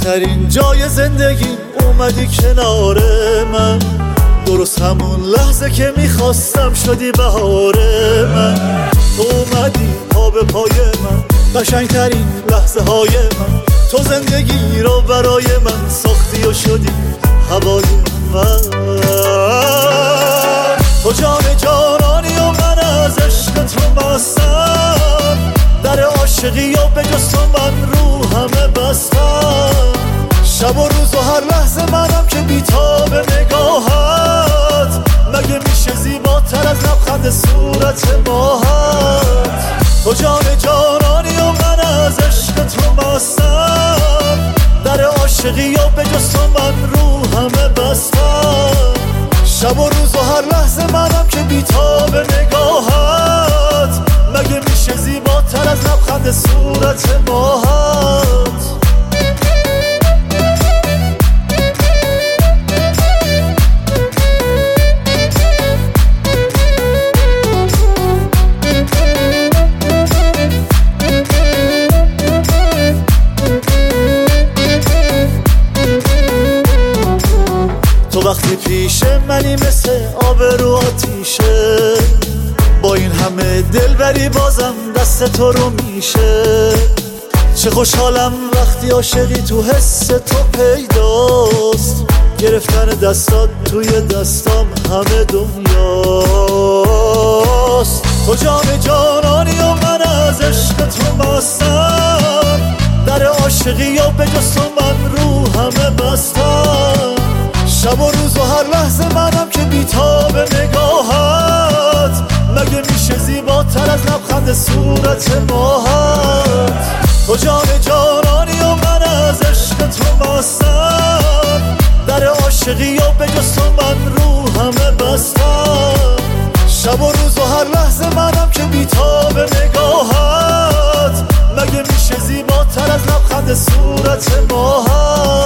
بهترین جای زندگی اومدی کنار من، درست همون لحظه که میخواستم شدی بهار من. تو اومدی پا به پای من، قشنگترین لحظه های من. تو زندگی رو برای من ساختی و شدی هوای من. تو جان جانانی و من از عشق تو مستم، در عاشقی و به جز تو من رو همه بستم. شب و روز و هر لحظه منم که بی‌تاب نگاهت، مگه میشه زیباتر از لبخند صورت ماهت. تو جان جانانی و من از عشق تو مستم، در عاشقی و به جز تو من رو همه بستم. شب و روز و هر لحظه منم که بی‌تاب نگاهت، مگه میشه زیباتر از لبخند صورت ماهت. تو وقتی پیش منی مثل آب رو آتیشه، با این همه دلبری بازم دست تو رو میشه. چه خوشحالم وقتی عاشقی تو حس تو پیداست، گرفتن دستات توی دستام همه دنیاست. تو جان جانانی و من از عشق تو مستم، در عاشقی و به جز تو من رو همه بستم. شب و روز و هر لحظه منم که بی‌تاب نگاهت، مگه میشه زیباتر از لبخند صورت ماهت. تو جان جانانی و من از عشق تو مستم، در عاشقی و به جز تو من رو همه بستم. شب و روز و هر لحظه منم که بی‌تاب نگاهت، مگه میشه زیباتر از لبخند صورت ماهت.